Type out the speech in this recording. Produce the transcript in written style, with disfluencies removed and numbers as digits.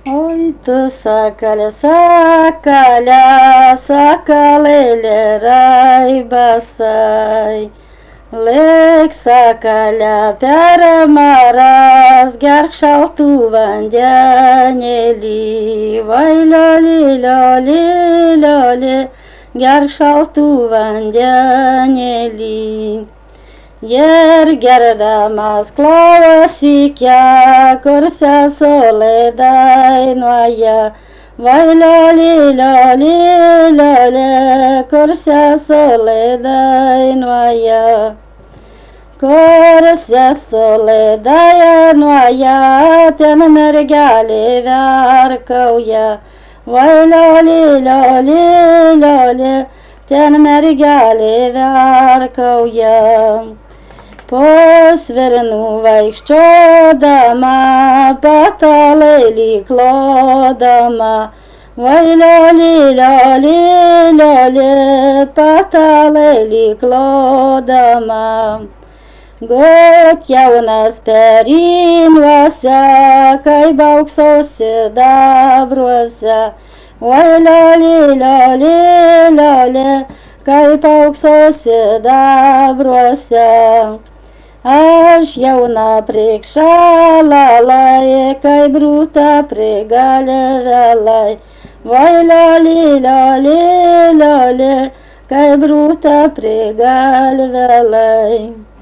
Oi, tu sakale, sakale, sakalele raibasai. Lėk sakalę per maras, gerk šaltų vandenėlį. Vai lioli, lioli, lioli, gerk šaltų vandenėlį. Ir gerdamas klausykė, kur sesulė dainuoja. Vai lioli, lioli, lioli, kur sesulė dainuoja. Kur sesulė dainuoja, ten mergelė verkauja. Vai lioli, lioli, lioli, ten mergelė verkauja. Po svirnų vaikščiodama, patalėlį klodama. Vai lioli, lioli, lioli, patalėlį klodama. Gok jaunas perinuose, kaip aukso sidabruose. Vai lioli, lioli, lioli, kaip aukso sidabruose. Aš jauna prikšalalai, kaip brūta prie galvelai. Vai lioli, lioli, lioli, kaip brūta prie galvelai.